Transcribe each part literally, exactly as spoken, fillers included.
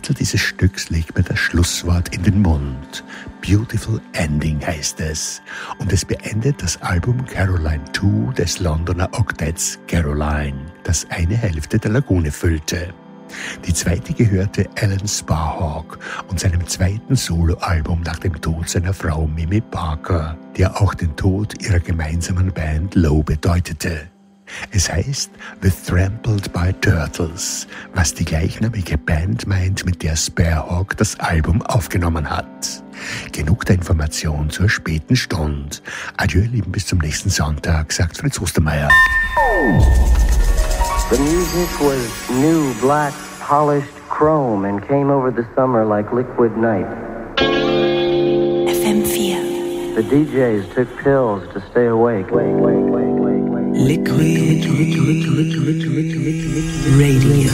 Titel dieses Stücks legt mir das Schlusswort in den Mund. Beautiful Ending heißt es. Und es beendet das Album Caroline zwei des Londoner Oktetts Caroline, das eine Hälfte der Lagune füllte. Die zweite gehörte Alan Sparhawk und seinem zweiten Soloalbum nach dem Tod seiner Frau Mimi Parker, der auch den Tod ihrer gemeinsamen Band Low bedeutete. Es heißt The Trampled by Turtles, was die gleichnamige Band meint, mit der Sparhawk das Album aufgenommen hat. Genug der Information zur späten Stunde. Adieu, ihr Lieben, bis zum nächsten Sonntag, sagt Fritz Ostermeier. The music was new, black, polished chrome and came over the summer like liquid night. F M vier. The D Js took pills to stay awake. Wake, wake, wake, wake, wake. Liquid Radio.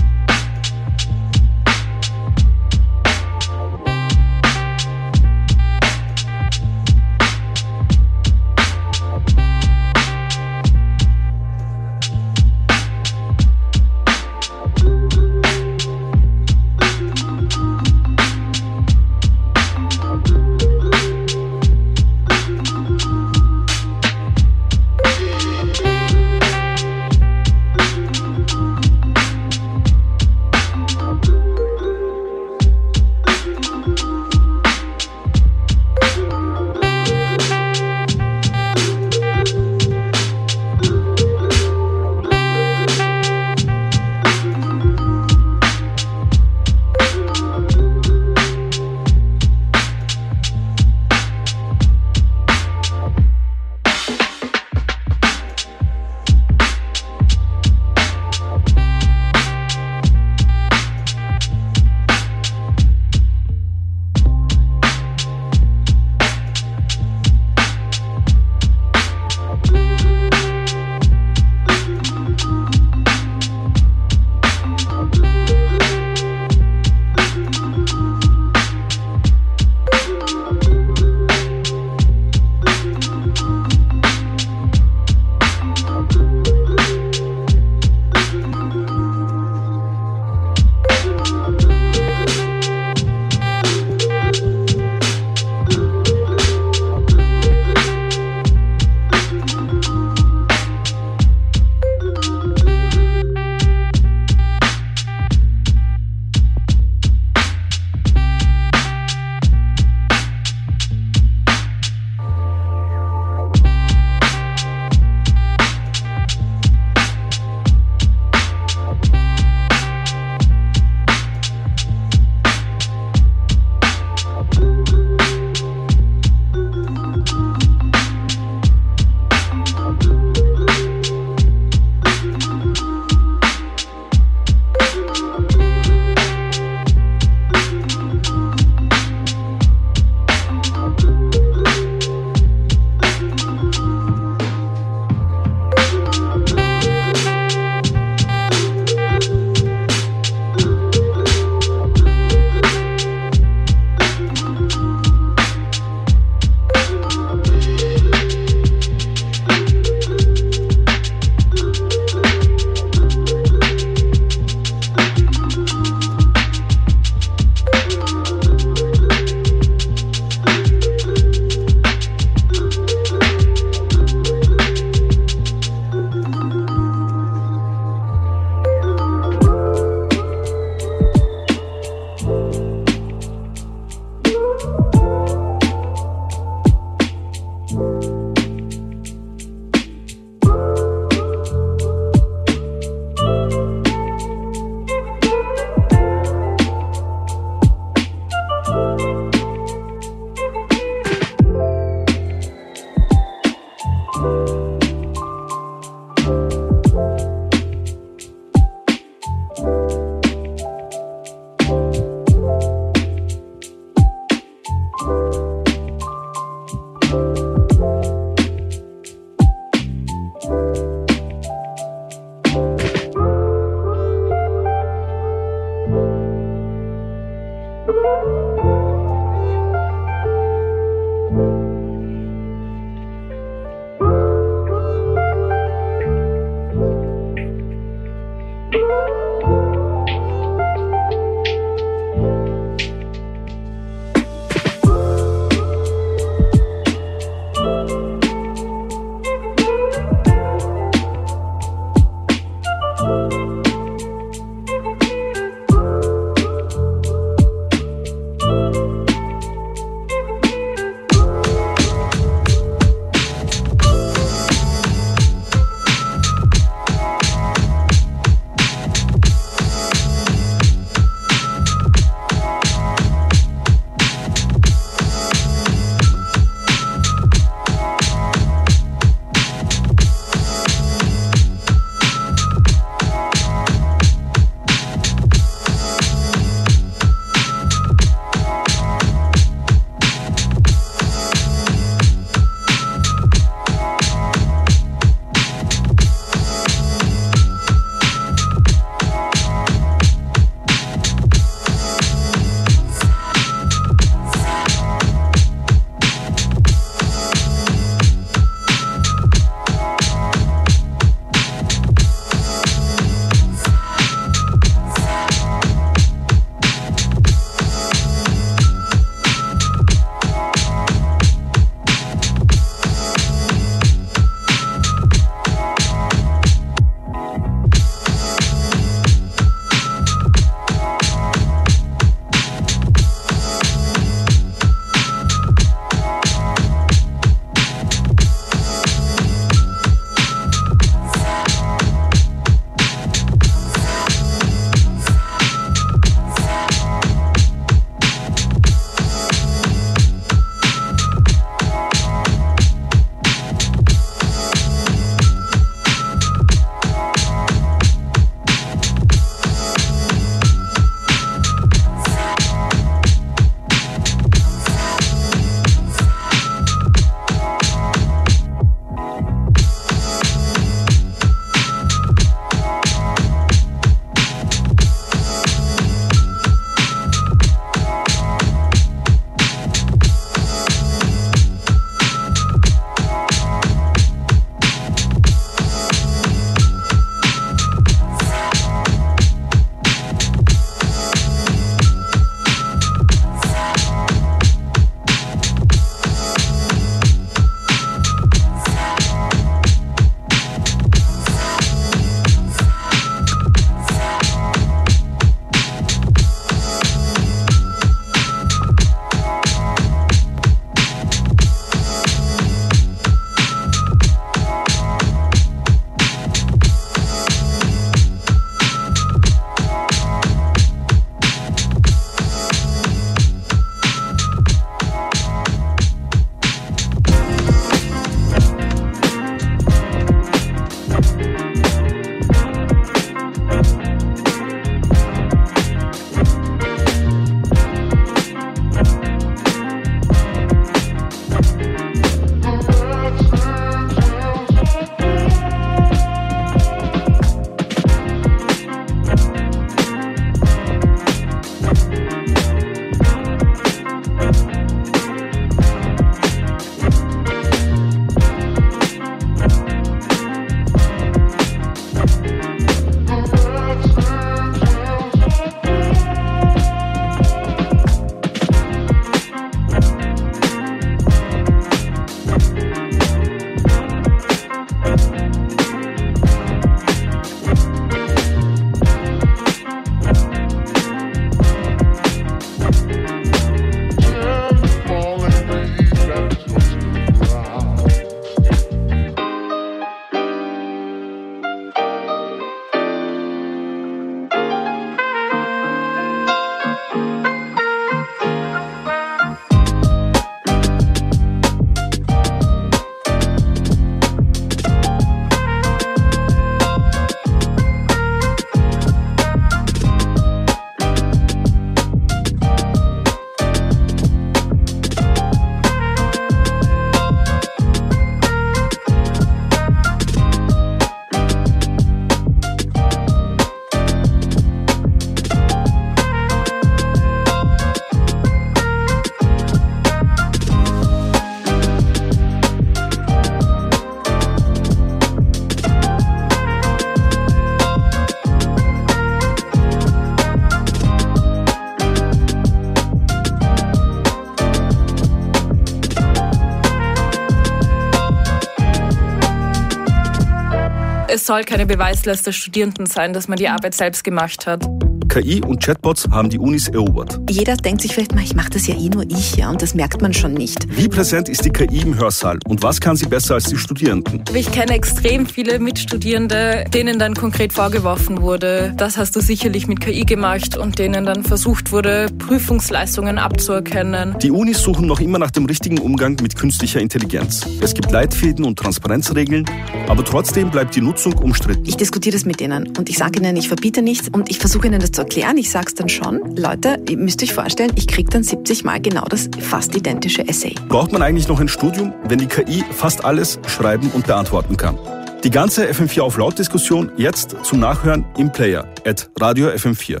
Es soll keine Beweislast der Studierenden sein, dass man die Arbeit selbst gemacht hat. K I und Chatbots haben die Unis erobert. Jeder denkt sich vielleicht mal, ich mache das ja eh nur ich, ja, und das merkt man schon nicht. Wie präsent ist die K I im Hörsaal und was kann sie besser als die Studierenden? Ich kenne extrem viele Mitstudierende, denen dann konkret vorgeworfen wurde, das hast du sicherlich mit K I gemacht, und denen dann versucht wurde, Prüfungsleistungen abzuerkennen. Die Unis suchen noch immer nach dem richtigen Umgang mit künstlicher Intelligenz. Es gibt Leitfäden und Transparenzregeln, aber trotzdem bleibt die Nutzung umstritten. Ich diskutiere das mit denen und ich sage ihnen, ich verbiete nichts und ich versuche ihnen das zu erklären. Ich sage es dann schon. Leute, ihr müsst euch vorstellen, ich kriege dann siebzig Mal genau das fast identische Essay. Braucht man eigentlich noch ein Studium, wenn die K I fast alles schreiben und beantworten kann? Die ganze F M vier auf Laut-Diskussion jetzt zum Nachhören im Player at Radio F M vier.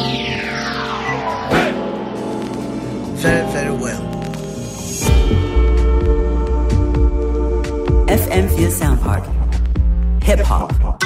Very, very well. F M vier Soundpark. Hip-Hop.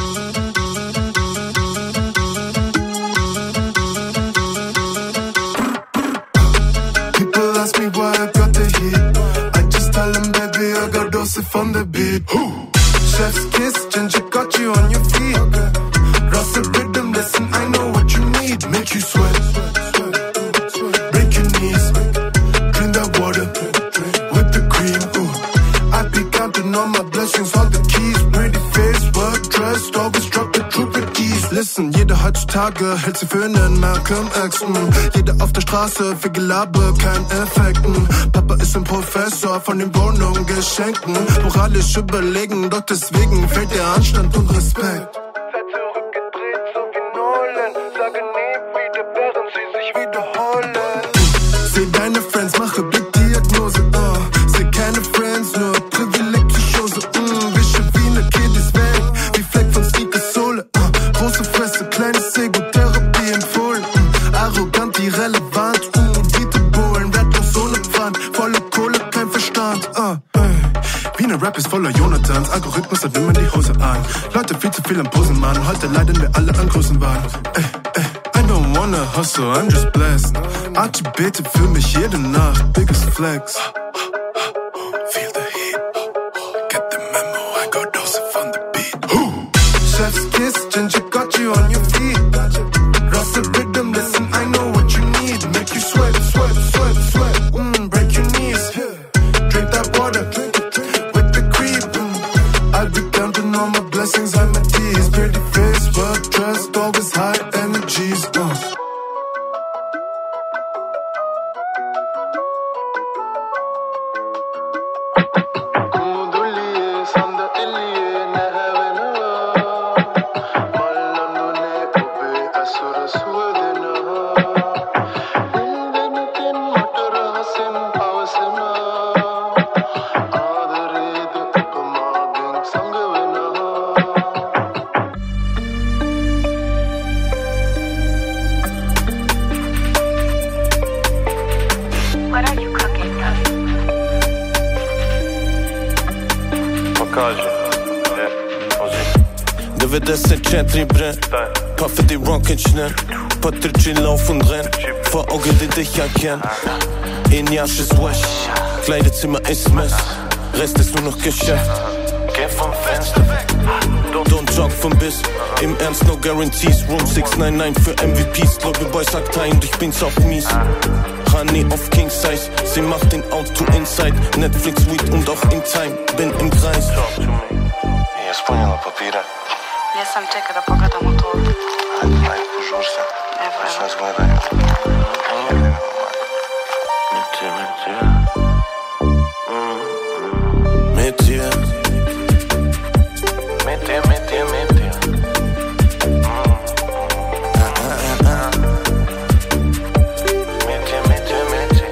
People ask me why I got the heat. I just tell them, baby, I got dose on the beat. Chef's kiss, ginger got you on your feet. Russell rhythm, listen, I know what you need. Make you sweat, break your knees, drink that water, whip the cream. Ooh. I be counting all my blessings, all the keys. Pretty face, well dressed, always drop the troop with keys. Listen, jeder heutzutage hält sie für einen Malcolm X. Mm. Jeder auf der Straße für Gelaber, kein Effekt. Mm. Papa ist ein Professor von den Wohnungsgeschenken. Moralisch überlegen, doch deswegen fehlt der Anstand und Respekt. Seid zurückgedreht, so wie Nolan. Sage nie wieder, während sie sich wiederholen. Mm. Seh deine Friends, mache Blickdiagnose. Uh. Seh keine Friends, nur Privilegpsychose. Mm. Wische wie ne Kiddies weg, wie Fleck von Sneakers Sohle. Uh. Große Fresse, kleines Ego, Therapie empfohlen. Mm. Arrogant, irrelevant, uh. Biete Bohlen, wertlos ohne Pfand. Volle Kohle, kein Verstand. Uh. Wie ne Rap ist voller Jonathans. Algorithmus hat immer die Hose an. Leute, viel zu viel am Posen, Mann. Heute leiden wir alle an großen Wahn. Ey, ey, I don't wanna hustle, I'm just blessed. Archie bete für mich jede Nacht. Biggest flex. Feel the heat. Get the memo, I got dose on the beat. Chef's kiss, ginger got you on your feet. Russell rhythm, listen, I know what you need. Make you sweat, sweat, sweat, sweat. Mm, break your knees. Drink that water. With the cream. Mm. I'll be counting all my blessings, I'm at ease. Pretty face, well dressed, always high energies. Uh. dessen Chatri brennt. Paar für die Rocket schnell. Paar Tritschi lauf und renn. Vor Augen, die dich erkennen. In Jasch ist Wash. Kleidezimmer ist Mess. Rest ist nur noch Geschäft. Geh vom Fenster weg. Don't jog vom Biss. Im Ernst, no guarantees. Room six nine nine für M V Ps. Lobbyboy sagt ein, ich bin's auch mies. Honey auf King Size. Sie macht den Auto Inside. Netflix, Weed und auch in Time. Bin im Kreis. Я вспомнила papira. Я сам чека да покатам от това. Айде, айде, пожур се. Ево, Ще аз гледам. Метия. Метия, метия, метия. Метия, метия, метия.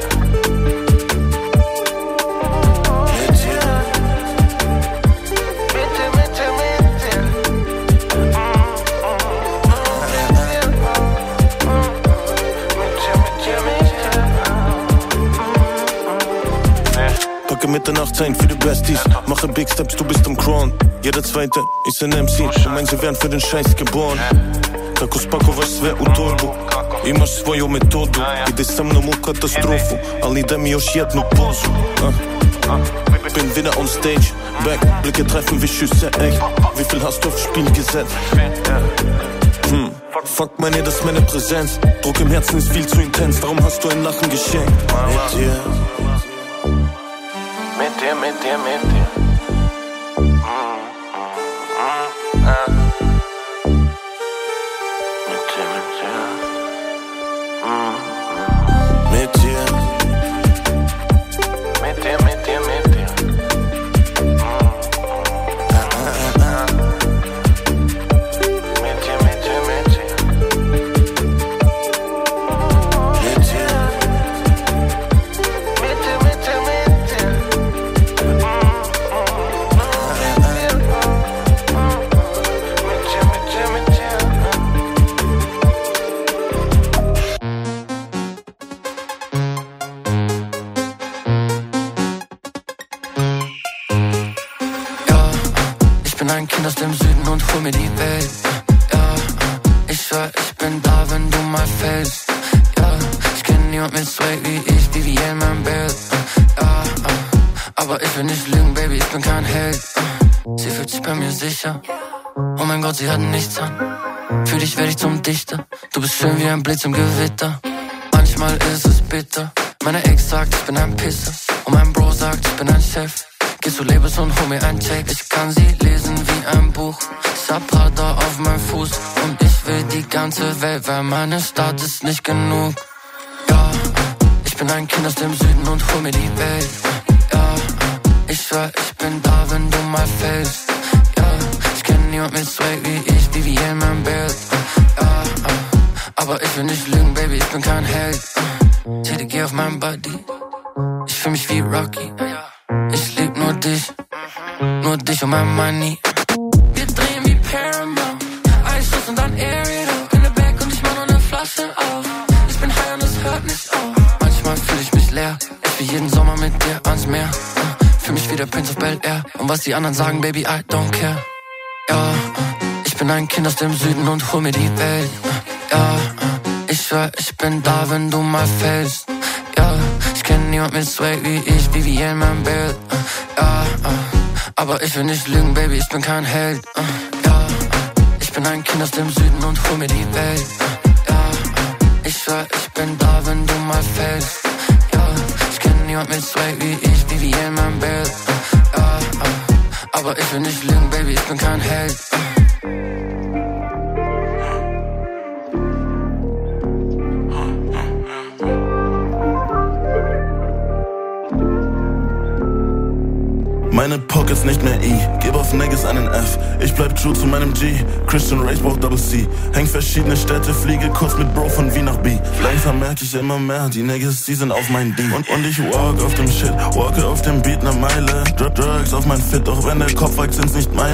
Packe Mitternacht sein für die Besties. Mache Big Steps, du bist am Crown. Jeder Zweite ist ein M C. Du meinst, sie wären für den Scheiß geboren. Kako spakovaš sve u torbu. Imaš svoju metodu. Ide sa mnom u katastrofu. Ali daj mi još jednu pozu. uh. Bin wieder on stage, back, Blicke treffen wie Schüsse, echt. Wie viel hast du aufs Spiel gesetzt? Hm, fuck meine, das ist meine Präsenz. Druck im Herzen ist viel zu intens, darum hast du ein Lachen geschenkt. Mit dir, mit dir, mit dir, mit dir. Mm, mm, mm, ah. Mit dir, mit dir. Mm, mm. Mit dir, mit dir, mit dir, mit dir. Mm, ah, ah, ah. Mit dir, mit dir, mit dir. mit dir. Mit dir, mit dir, mit dir. Ich bin ein Kind aus dem Süden und hol mir die Welt. Ja, ich schwör, ich bin da, wenn du mal fällst. Ja, ich kenn niemand mit Swag wie ich, wie wie in meinem Bild. Ja, aber ich will nicht lügen, Baby, ich bin kein Held. Sie fühlt sich bei mir sicher. Oh mein Gott, sie hat nichts an. Für dich werde ich zum Dichter. Du bist schön wie ein Blitz im Gewitter. Manchmal ist es bitter. Meine Ex sagt, ich bin ein Pisser. Und mein Bro sagt, ich bin ein Chef. Geh zu Labels und hol mir ein Check. Ich kann sie lesen wie ein Buch. Ich hab Prada auf meinem Fuß. Und ich will die ganze Welt, weil meine Stadt ist nicht genug. Ja, ich bin ein Kind aus dem Süden und hol mir die Welt. Ja, ich schwör, ich bin da, wenn du mal fällst. Ja, ich kenn niemand mit Swag wie ich, wie wie in meinem Bild. Ja, aber ich will nicht lügen, Baby, ich bin kein Held. T D G auf meinem Body. Ich fühl mich wie Rocky. Ich lieb nur dich, nur dich und mein Money. Wir drehen wie Paramount, Eisschuss und dann Aerial in der Back und ich mach noch ne Flasche auf. Ich bin high und es hört nicht auf. Manchmal fühl ich mich leer, ich will jeden Sommer mit dir ans Meer. Fühl mich wie der Prince of Bel-Air und was die anderen sagen, Baby, I don't care. Ja, ich bin ein Kind aus dem Süden und hol mir die Welt. Ja, ich schwör, ich bin da, wenn du mal fällst. Ja, ich kenn niemand mit Swag wie ich, wie wie in meinem Bild. Ja, aber ich will nicht lügen, Baby, ich bin kein Held. Ja, ich bin ein Kind aus dem Süden und hol mir die Welt. Ja, ich schwör, ich bin da, wenn du mal fällst. Ja, ich kenn niemand mit Swag wie ich, wie wie in meinem Bild. Ja, aber ich will nicht lügen, Baby, ich bin kein Held. Meine Pockets nicht mehr E, geb auf Niggas einen F. Ich bleib true zu meinem G, Christian Rage braucht Double C. Häng verschiedene Städte, fliege kurz mit Bro von Wien nach B. Langsam merk ich immer mehr, die Niggas, die sind auf mein D. Und, und ich walk auf dem Shit, walke auf dem Beat ne Meile. Drop Drugs auf mein Fit, auch wenn der Kopf wagt, sind's nicht meine.